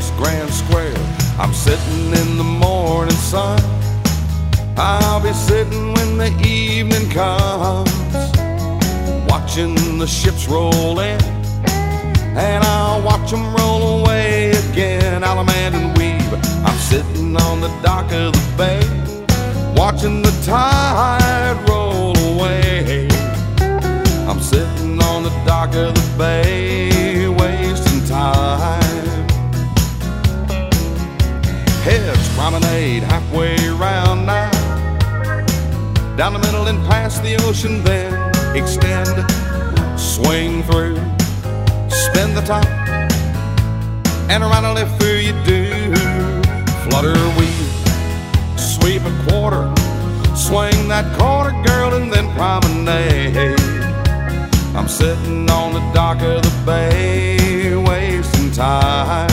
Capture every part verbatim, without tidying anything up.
Banks Grand Square. I'm sitting in the morning sun. I'll be sitting when the evening comes, watching the ships roll in, and I'll watch them roll away again. Allemande and Weave, I'm sitting on the dock of the bay, watching the tide roll away. I'm sitting on the dock of the bay, wasting time. Heads promenade halfway round now, down the middle and past the ocean, then extend, swing through, spin the top, and around a left through you do. Flutter, weave, sweep a quarter, swing that quarter, girl, and then promenade. I'm sitting on the dock of the bay, wasting time.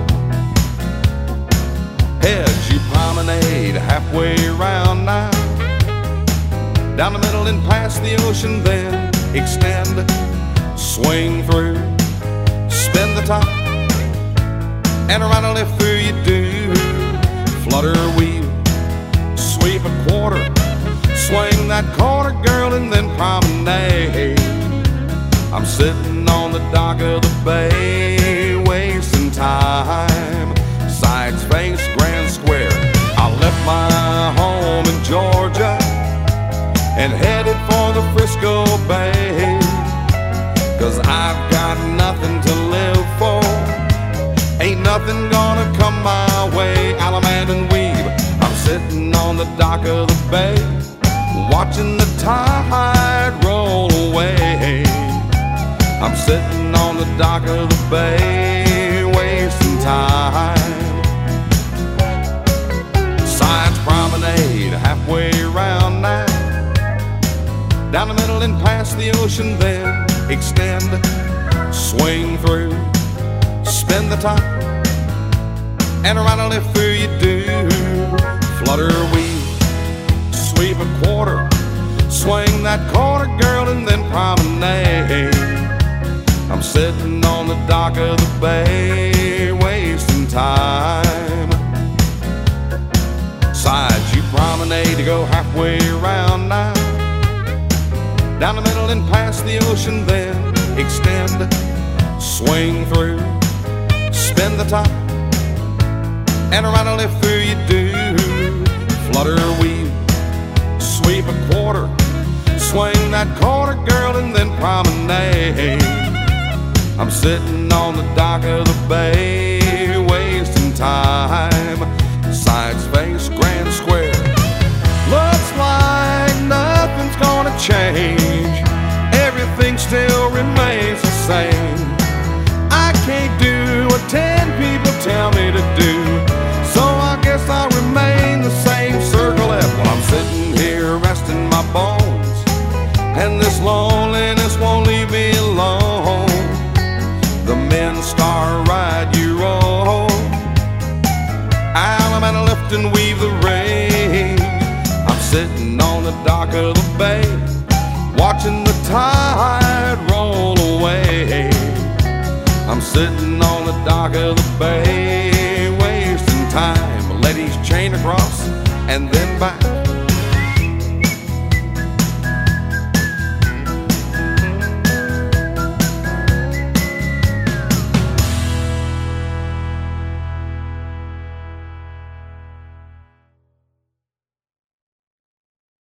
Heads, you promenade halfway round now, down the middle and past the ocean, then extend, swing through, spin the top, and around a left through you do. Flutter, weave, sweep a quarter, swing that quarter, girl, and then promenade. I'm sitting on the dock of the bay, wasting time. Sides face Grand Square. I left my home in Georgia and headed for the Frisco Bay, 'cause I've got nothing to live for, ain't nothing gonna come my way. Allemande and Weave, I'm sitting on the dock of the bay, watching the tide roll away. I'm sitting on the dock of the bay, wasting time. Sides promenade halfway round now, down the middle and past the ocean, then extend, swing through, spin the top, and around a left through you do. Flutter, weave, sweep a quarter, swing that quarter, girl, and then promenade. I'm sitting on the dock of the bay, wasting time. Sides, you promenade to go halfway around now, down the middle and past the ocean, then extend, swing through, spin the top, and around a left through you do. Flutter, weave, sweep a quarter, swing that quarter, girl, and then promenade. I'm sitting on the dock of the bay, wasting time. Sides face Grand Square. Looks like nothing's gonna change, everything still remains the same. I can't do what ten people tell me to do, so I guess I'll remain the same. Circle F while I'm sitting here resting my bones, and this loneliness